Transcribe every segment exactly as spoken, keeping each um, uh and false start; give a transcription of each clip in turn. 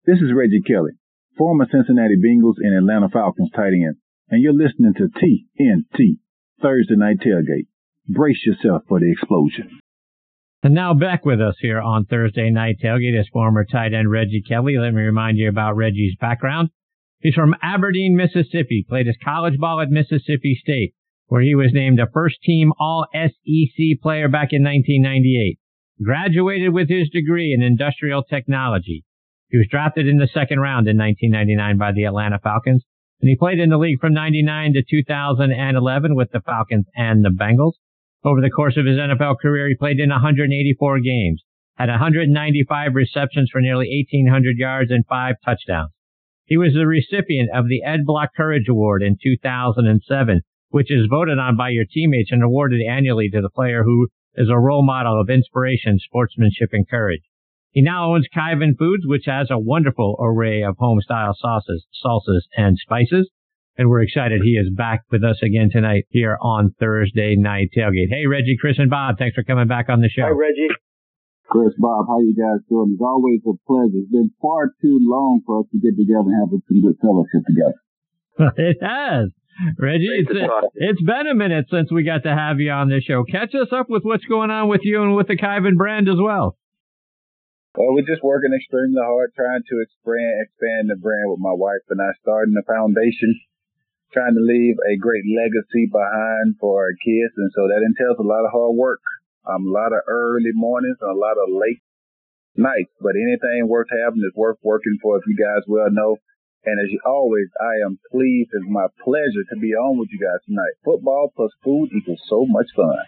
This is Reggie Kelly, former Cincinnati Bengals and Atlanta Falcons tight end, and you're listening to T N T, Thursday Night Tailgate. Brace yourself for the explosion. And now back with us here on Thursday Night Tailgate is former tight end Reggie Kelly. Let me remind you about Reggie's background. He's from Aberdeen, Mississippi, played his college ball at Mississippi State, where he was named a first-team All S E C player back in nineteen ninety-eight. Graduated with his degree in industrial technology. He was drafted in the second round in nineteen ninety-nine by the Atlanta Falcons, and he played in the league from ninety-nine to two thousand eleven with the Falcons and the Bengals. Over the course of his N F L career, he played in one hundred eighty-four games, had one hundred ninety-five receptions for nearly eighteen hundred yards and five touchdowns. He was the recipient of the Ed Block Courage Award in two thousand seven, which is voted on by your teammates and awarded annually to the player who is a role model of inspiration, sportsmanship, and courage. He now owns Kyvan Foods, which has a wonderful array of home-style sauces, salsas, and spices. And we're excited he is back with us again tonight here on Thursday Night Tailgate. Hey, Reggie, Chris, and Bob, thanks for coming back on the show. Hi, Reggie. Chris, Bob, how you guys doing? It's always a pleasure. It's been far too long for us to get together and have some good fellowship together. It has. Reggie, it's, it's been a minute since we got to have you on this show. Catch us up with what's going on with you and with the Kyvan brand as well. Well, we're just working extremely hard, trying to expand, expand the brand with my wife and I, starting the foundation, trying to leave a great legacy behind for our kids. And so that entails a lot of hard work, um, a lot of early mornings, and a lot of late nights. But anything worth having is worth working for, if you guys well know. And as always, I am pleased. It's my pleasure to be on with you guys tonight. Football plus food equals so much fun.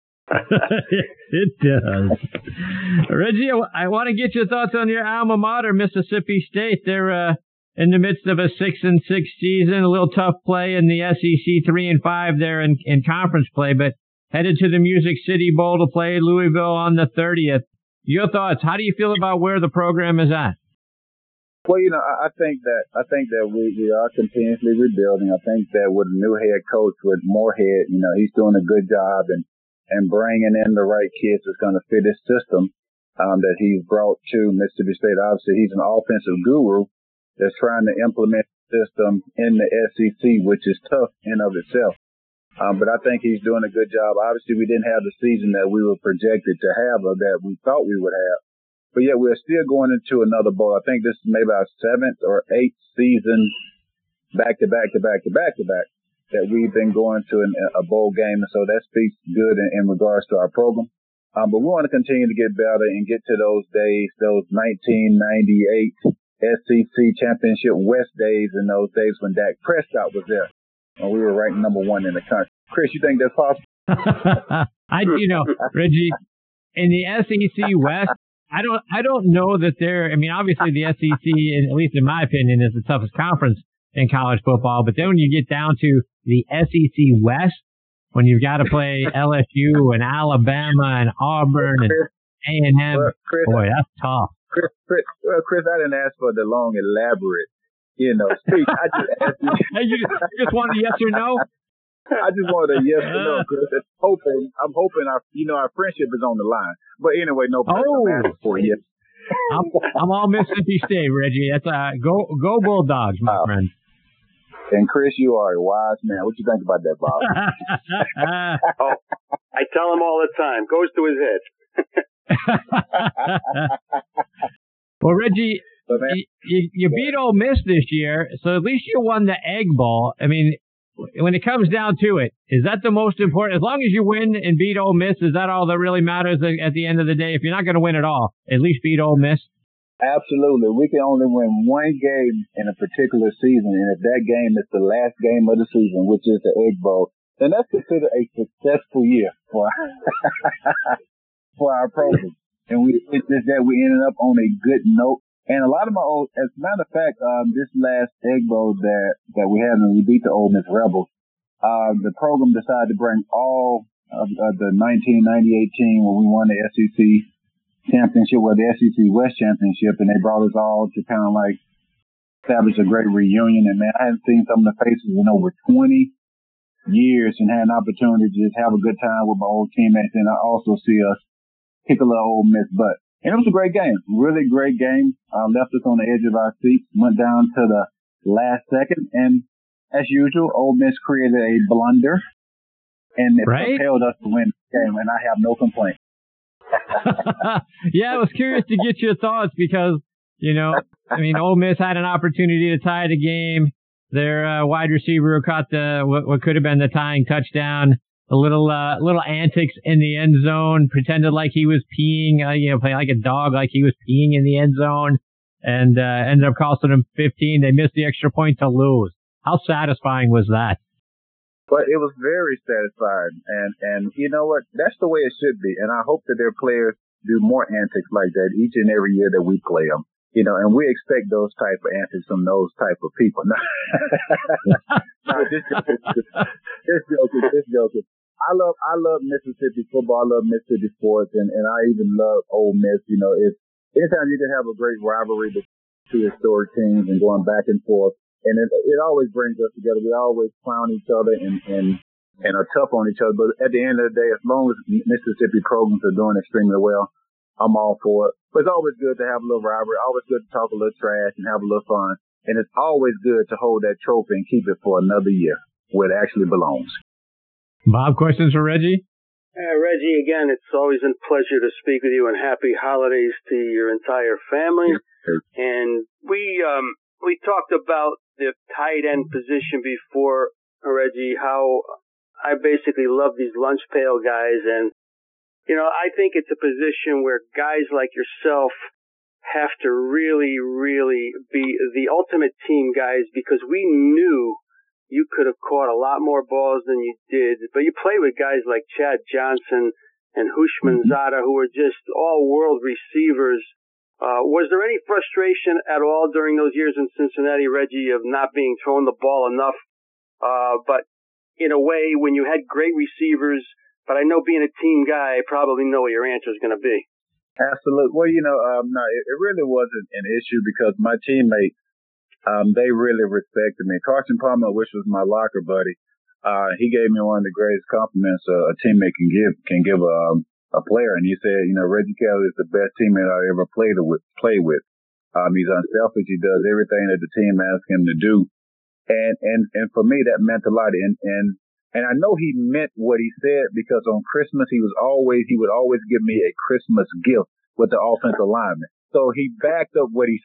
It does. Reggie, I want to get your thoughts on your alma mater, Mississippi State. They're uh, in the midst of a six and six season, a little tough play in the S E C three and five there in, in conference play, but headed to the Music City Bowl to play Louisville on the thirtieth. Your thoughts? How do you feel about where the program is at? Well, you know, I think that I think that we, we are continuously rebuilding. I think that with a new head coach, with Moorhead, you know, he's doing a good job and, and bringing in the right kids that's going to fit his system um, that he's brought to Mississippi State. Obviously, he's an offensive guru that's trying to implement the system in the S E C, which is tough in of itself. Um, but I think he's doing a good job. Obviously, we didn't have the season that we were projected to have or that we thought we would have. But yeah, we're still going into another bowl. I think this is maybe our seventh or eighth season back to back to back to back to back that we've been going to an, a bowl game. And so that speaks good in, in regards to our program. Um, but we want to continue to get better and get to those days, those nineteen ninety-eight S E C Championship West days and those days when Dak Prescott was there and we were ranked number one in the country. Chris, you think that's possible? I, you know, Reggie, in the S E C West, I don't, I don't know that they're, I mean, obviously the S E C, at least in my opinion, is the toughest conference in college football. But then when you get down to the S E C West, when you've got to play L S U and Alabama and Auburn and A and M, boy, that's tough. Chris, Chris, well, Chris, I didn't ask for the long, elaborate, you know, speech. I just asked you. you just wanted a yes or no? I just wanted a yes or no, Chris. I'm hoping, I'm hoping our, you know, our friendship is on the line. But anyway, no pressure. Oh. I'm asking for you. I'm, I'm all Mississippi State, Reggie. That's uh, go, go Bulldogs, my wow. friend. And Chris, you are a wise man. What you think about that, Bob? Oh, I tell him all the time. Goes to his head. Well, Reggie, you, you, you beat Ole Miss this year, so at least you won the Egg Bowl. I mean, when it comes down to it, is that the most important? As long as you win and beat Ole Miss, is that all that really matters at the end of the day? If you're not going to win at all, at least beat Ole Miss. Absolutely. We can only win one game in a particular season, and if that game is the last game of the season, which is the Egg Bowl, then that's considered a successful year for for our program. And we it's just that we ended up on a good note. And a lot of my old, as a matter of fact, um, this last Egg Bowl that, that we had, and we beat the Ole Miss Rebels, uh, the program decided to bring all of, of the nineteen ninety-eight team when we won the S E C championship, well, the S E C West championship, and they brought us all to kind of like establish a great reunion. And man, I hadn't seen some of the faces in over twenty years and had an opportunity to just have a good time with my old teammates. And I also see us kick a little Ole Miss butt. And it was a great game, really great game. Uh, left us on the edge of our seats, went down to the last second, and as usual, Ole Miss created a blunder, and it right? propelled us to win the game, and I have no complaint. Yeah, I was curious to get your thoughts because, you know, I mean, Ole Miss had an opportunity to tie the game. Their uh, wide receiver who caught the what, what could have been the tying touchdown. A little uh, little antics in the end zone, pretended like he was peeing, uh, you know, playing like a dog, like he was peeing in the end zone, and uh, ended up costing them fifteen. They missed the extra point to lose. How satisfying was that? But it was very satisfying, and and you know what? That's the way it should be. And I hope that their players do more antics like that each and every year that we play them. You know, and we expect those type of antics from those type of people. no, just joking, just joking, just joking. I love, I love Mississippi football. I love Mississippi sports, and, and I even love Ole Miss. You know, it's anytime you can have a great rivalry between two historic teams and going back and forth, and it, it always brings us together. We always clown each other and, and and are tough on each other. But at the end of the day, as long as Mississippi programs are doing extremely well, I'm all for it. But it's always good to have a little rivalry. Always good to talk a little trash and have a little fun. And it's always good to hold that trophy and keep it for another year where it actually belongs. Bob, questions for Reggie? Uh, Reggie, again, it's always a pleasure to speak with you, and happy holidays to your entire family. Sure. And we um, we talked about the tight end position before, Reggie, how I basically love these lunch pail guys. And, you know, I think it's a position where guys like yourself have to really, really be the ultimate team guys, because we knew you could have caught a lot more balls than you did, but you play with guys like Chad Johnson and Houshmandzadeh, who are just all-world receivers. Uh, was there any frustration at all during those years in Cincinnati, Reggie, of not being thrown the ball enough? Uh, but in a way, when you had great receivers, but I know being a team guy, I probably know what your answer is going to be. Absolutely. Well, you know, um, no, it, it really wasn't an issue because my teammates, Um, they really respected me. Carson Palmer, which was my locker buddy, uh, he gave me one of the greatest compliments a, a teammate can give can give a, um, a player. And he said, you know, Reggie Kelly is the best teammate I ever played with. Play with. Um, he's unselfish. He does everything that the team asks him to do. And and and for me, that meant a lot. And and and I know he meant what he said because on Christmas he was always he would always give me a Christmas gift with the offensive lineman. So he backed up what he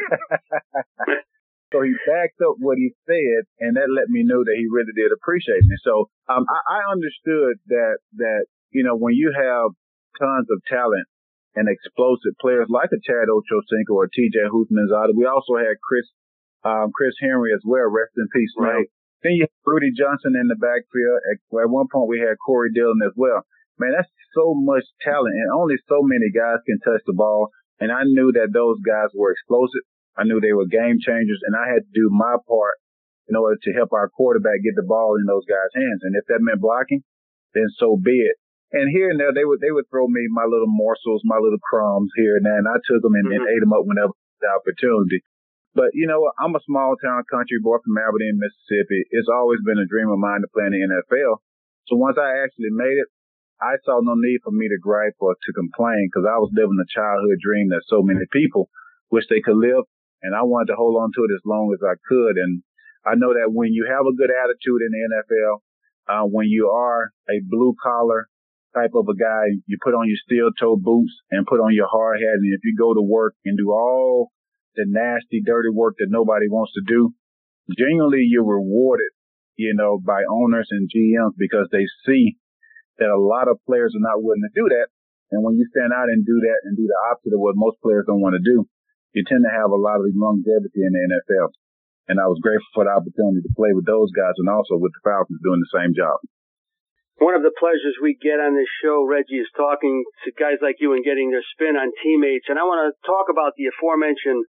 said. So he backed up what he said, and that let me know that he really did appreciate me. So um, I, I understood that, that, you know, when you have tons of talent and explosive players like a Chad Ochocinco or T J Houshmandzadeh, we also had Chris um, Chris Henry as well, rest in peace, right? man. Then you have Rudy Johnson in the backfield. At, at one point, we had Corey Dillon as well. Man, that's so much talent, and only so many guys can touch the ball. And I knew that those guys were explosive. I knew they were game changers, and I had to do my part in order to help our quarterback get the ball in those guys' hands. And if that meant blocking, then so be it. And here and there, they would they would throw me my little morsels, my little crumbs here and there, and I took them and, mm-hmm. and ate them up whenever the opportunity. But, you know, I'm a small-town country boy from Aberdeen, Mississippi. It's always been a dream of mine to play in the N F L. So once I actually made it, I saw no need for me to gripe or to complain because I was living a childhood dream that so many people wish they could live. And I wanted to hold on to it as long as I could. And I know that when you have a good attitude in the N F L, uh, when you are a blue collar type of a guy, you put on your steel toe boots and put on your hard hat. And if you go to work and do all the nasty, dirty work that nobody wants to do, genuinely you're rewarded, you know, by owners and G Ms because they see that a lot of players are not willing to do that. And when you stand out and do that and do the opposite of what most players don't want to do, you tend to have a lot of longevity in the N F L. And I was grateful for the opportunity to play with those guys and also with the Falcons doing the same job. One of the pleasures we get on this show, Reggie, is talking to guys like you and getting their spin on teammates. And I want to talk about the aforementioned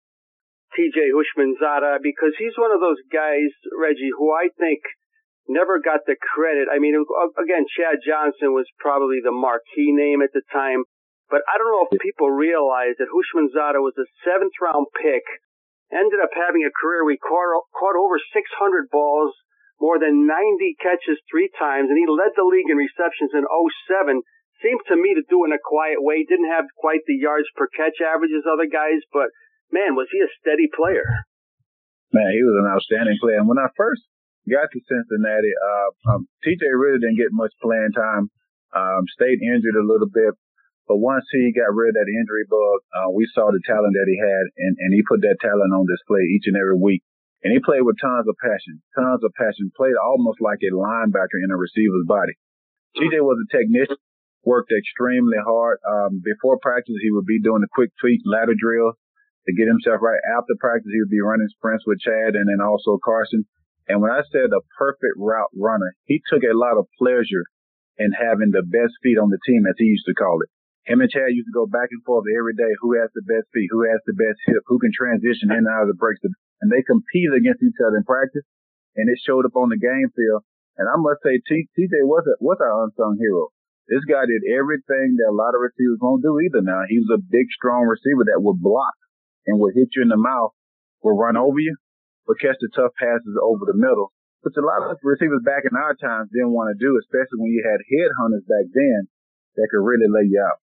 T J Houshmandzadeh because he's one of those guys, Reggie, who I think never got the credit. I mean, again, Chad Johnson was probably the marquee name at the time. But I don't know if people realize that Houshmandzadeh was a seventh-round pick, ended up having a career where he caught, caught over six hundred balls, more than ninety catches three times, and he led the league in receptions in oh seven, seemed to me to do it in a quiet way. Didn't have quite the yards per catch average as other guys, but man, was he a steady player. Man, he was an outstanding player. And when I first got to Cincinnati, uh, um, T J really didn't get much playing time. Um, stayed injured a little bit. But once he got rid of that injury bug, uh, we saw the talent that he had, and, and he put that talent on display each and every week. And he played with tons of passion, tons of passion, played almost like a linebacker in a receiver's body. T J was a technician, worked extremely hard. Um, before practice, he would be doing the quick tweak ladder drill to get himself right. After practice, he would be running sprints with Chad and then also Carson. And when I said a perfect route runner, he took a lot of pleasure in having the best feet on the team, as he used to call it. Him and Chad used to go back and forth every day. Who has the best feet? Who has the best hip? Who can transition in and out of the breaks? And they competed against each other in practice, and it showed up on the game field. And I must say, T J was a, was our unsung hero. This guy did everything that a lot of receivers won't do either now. He was a big, strong receiver that would block and would hit you in the mouth, would run over you, would catch the tough passes over the middle, which a lot of receivers back in our times didn't want to do, especially when you had headhunters back then that could really lay you out.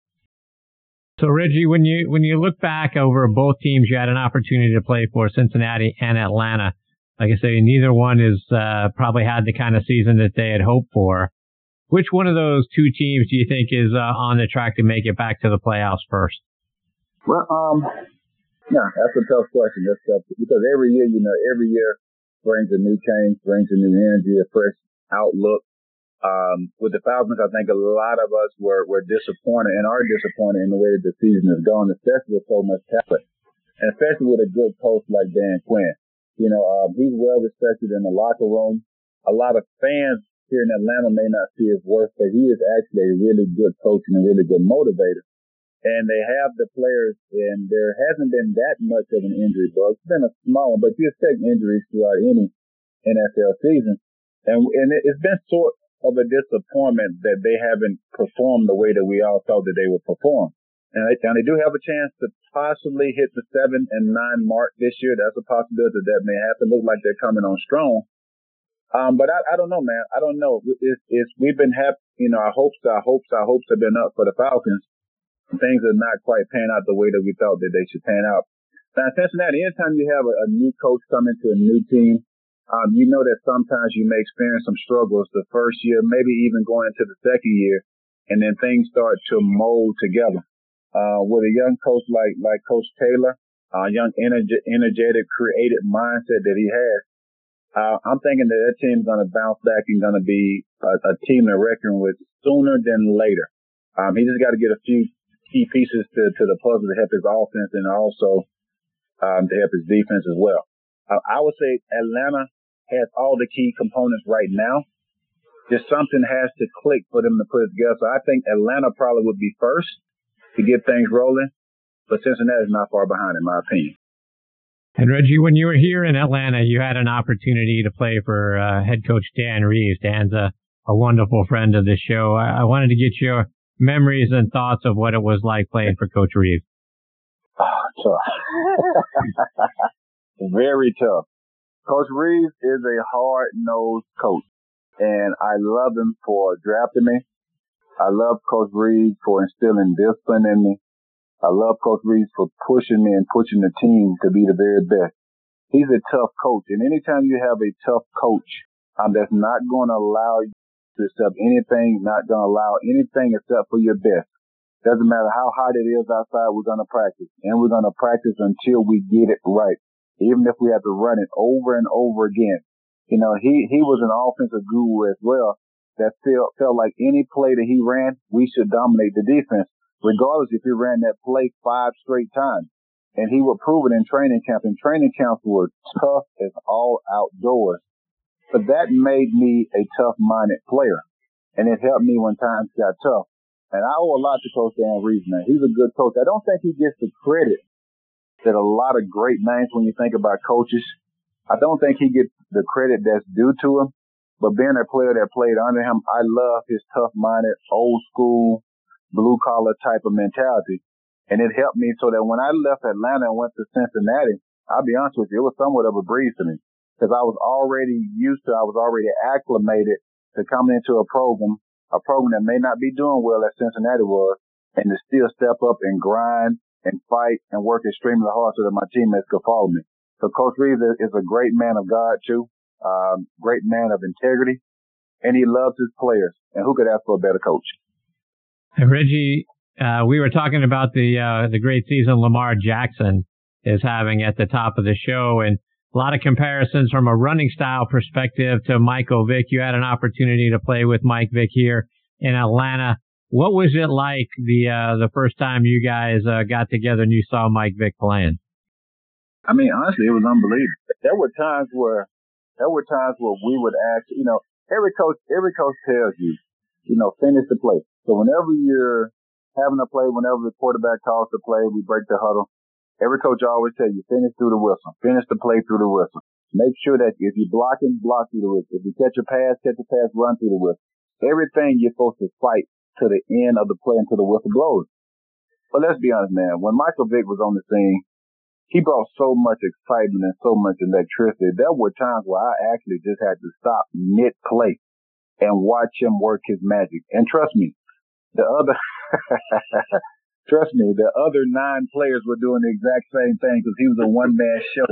So, Reggie, when you when you look back over both teams you had an opportunity to play for, Cincinnati and Atlanta, like I say, neither one has uh, probably had the kind of season that they had hoped for. Which one of those two teams do you think is uh, on the track to make it back to the playoffs first? Well, um, yeah, that's a tough question. That's tough because every year, you know, every year brings a new change, brings a new energy, a fresh outlook. Um, with the Falcons, I think a lot of us were, were disappointed and are disappointed in the way that the season has gone, especially with so much talent, and especially with a good coach like Dan Quinn. You know, um, he's well respected in the locker room. A lot of fans here in Atlanta may not see his worth, but he is actually a really good coach and a really good motivator. And they have the players, and there hasn't been that much of an injury bug. It's been a small one, but you expect injuries throughout any N F L season. And, and it, it's been sort of a disappointment that they haven't performed the way that we all thought that they would perform. And they, and they do have a chance to possibly hit the seven and nine mark this year. That's a possibility that, that may happen. Look like they're coming on strong. Um, but I, I don't know, man. I don't know. It's, it's, we've been happy, you know, our hopes, our hopes, our hopes have been up for the Falcons. Things are not quite pan out the way that we thought that they should pan out. Now, Cincinnati, anytime you have a, a new coach come into a new team, Um, you know that sometimes you may experience some struggles the first year, maybe even going into the second year, and then things start to mold together. Uh, with a young coach like, like Coach Taylor, a uh, young, energe- energetic, creative mindset that he has, uh, I'm thinking that that team's going to bounce back and going to be a, a team to reckon with sooner than later. Um, he just got to get a few key pieces to, to the puzzle to help his offense and also, um, to help his defense as well. Uh, I would say Atlanta has all the key components right now. Just something has to click for them to put it together. So I think Atlanta probably would be first to get things rolling, but Cincinnati is not far behind, in my opinion. And Reggie, when you were here in Atlanta, you had an opportunity to play for uh, head coach Dan Reeves. Dan's a, a wonderful friend of the show. I, I wanted to get your memories and thoughts of what it was like playing for Coach Reeves. Oh, tough. Very tough. Coach Reeves is a hard-nosed coach, and I love him for drafting me. I love Coach Reeves for instilling discipline in me. I love Coach Reeves for pushing me and pushing the team to be the very best. He's a tough coach, and anytime you have a tough coach um, that's not going to allow you to accept anything, not going to allow anything except for your best. Doesn't matter how hot it is outside, we're going to practice, and we're going to practice until we get it right. Even if we have to run it over and over again. You know, he, he was an offensive guru as well that felt, felt like any play that he ran, we should dominate the defense, regardless if he ran that play five straight times. And he would prove it in training camp. And training camps were tough as all outdoors. But that made me a tough-minded player. And it helped me when times got tough. And I owe a lot to Coach Dan Reeves, man. He's a good coach. I don't think he gets the credit that a lot of great names when you think about coaches. I don't think he gets the credit that's due to him, but being a player that played under him, I love his tough-minded, old-school, blue-collar type of mentality. And it helped me so that when I left Atlanta and went to Cincinnati, I'll be honest with you, it was somewhat of a breeze to me because I was already used to, I was already acclimated to coming into a program, a program that may not be doing well as Cincinnati was, and to still step up and grind and fight and work extremely hard so that my teammates could follow me. So Coach Reeves is a great man of God too, um, great man of integrity, and he loves his players. And who could ask for a better coach? Hey, Reggie, uh, we were talking about the uh, the great season Lamar Jackson is having at the top of the show, and a lot of comparisons from a running style perspective to Michael Vick. You had an opportunity to play with Mike Vick here in Atlanta. What was it like the uh, the first time you guys uh, got together and you saw Mike Vick playing? I mean, honestly, it was unbelievable. There were times where there were times where we would ask, you know, every coach every coach tells you, you know, finish the play. So whenever you're having a play, whenever the quarterback calls the play, we break the huddle. Every coach always tells you, finish through the whistle. Finish the play through the whistle. Make sure that if you're blocking, block through the whistle. If you catch a pass, catch a pass, run through the whistle. Everything you're supposed to fight to the end of the play until the whistle blows. But let's be honest, man. When Michael Vick was on the scene, he brought so much excitement and so much electricity. There were times where I actually just had to stop mid-play and watch him work his magic. And trust me, the other... Trust me, the other nine players were doing the exact same thing because he was a one-man show.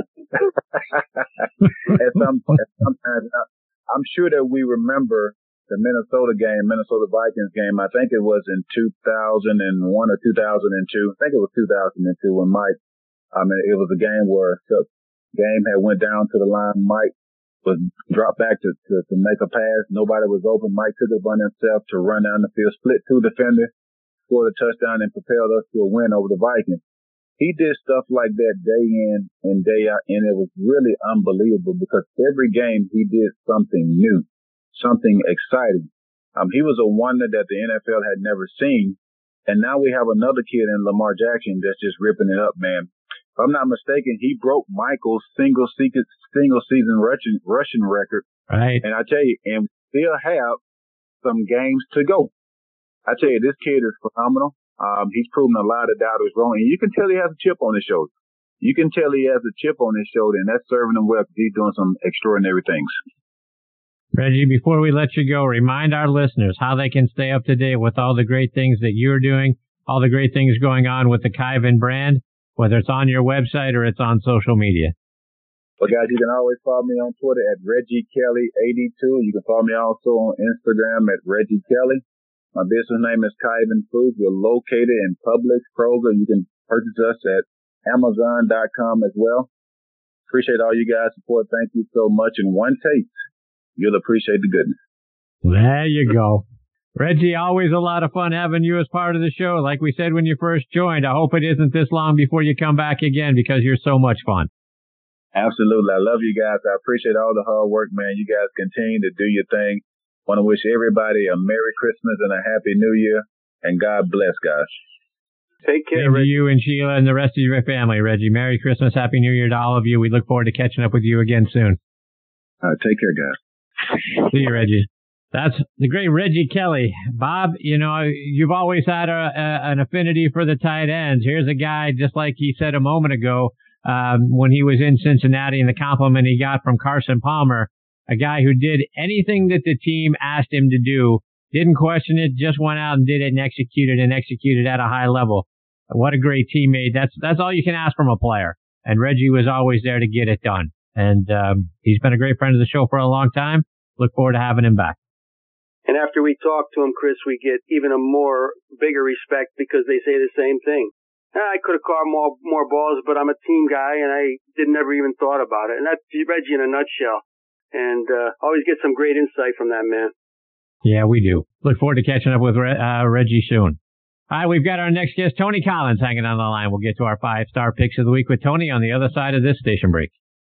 At some point, sometimes, I'm sure that we remember the Minnesota game, Minnesota Vikings game. I think it was in two thousand one or two thousand two. I think it was two thousand two when Mike, I mean, it was a game where the game had went down to the line. Mike was dropped back to, to, to make a pass. Nobody was open. Mike took it upon himself to run down the field, split two defenders, scored a touchdown, and propelled us to a win over the Vikings. He did stuff like that day in and day out, and it was really unbelievable because every game he did something new, something exciting. Um, he was a wonder that the N F L had never seen, and now we have another kid in Lamar Jackson that's just ripping it up, man. If I'm not mistaken, he broke Michael's single season, single season rushing, rushing record. Right. And I tell you, and we still have some games to go. I tell you, this kid is phenomenal. Um, he's proven a lot of doubters wrong. And you can tell he has a chip on his shoulder. You can tell he has a chip on his shoulder, and that's serving him well because he's doing some extraordinary things. Reggie, before we let you go, remind our listeners how they can stay up to date with all the great things that you're doing, all the great things going on with the Kyvan brand, whether it's on your website or it's on social media. Well, guys, you can always follow me on Twitter at Reggie Kelly eighty-two. You can follow me also on Instagram at Reggie Kelly. My business name is Kyvan Foods. We're located in Publix, Kroger. You can purchase us at Amazon dot com as well. Appreciate all you guys' support. Thank you so much. In one taste, you'll appreciate the goodness. There you go. Reggie, always a lot of fun having you as part of the show. Like we said when you first joined, I hope it isn't this long before you come back again because you're so much fun. Absolutely. I love you guys. I appreciate all the hard work, man. You guys continue to do your thing. Want to wish everybody a Merry Christmas and a Happy New Year, and God bless, guys. Take care, Reggie. You and Sheila and the rest of your family, Reggie. Merry Christmas, Happy New Year to all of you. We look forward to catching up with you again soon. All right, take care, guys. See you, Reggie. That's the great Reggie Kelly. Bob, you know, you've always had a, a, an affinity for the tight ends. Here's a guy, just like he said a moment ago, um, when he was in Cincinnati and the compliment he got from Carson Palmer, a guy who did anything that the team asked him to do, didn't question it, just went out and did it and executed and executed at a high level. What a great teammate. That's that's all you can ask from a player. And Reggie was always there to get it done. And um, he's been a great friend of the show for a long time. Look forward to having him back. And after we talk to him, Chris, we get even a more bigger respect because they say the same thing. I could have caught more more balls, but I'm a team guy, and I did never even thought about it. And that's Reggie in a nutshell. And uh, always get some great insight from that man. Yeah, we do. Look forward to catching up with uh, Reggie soon. All right, we've got our next guest, Tony Collins, hanging on the line. We'll get to our five-star picks of the week with Tony on the other side of this station break.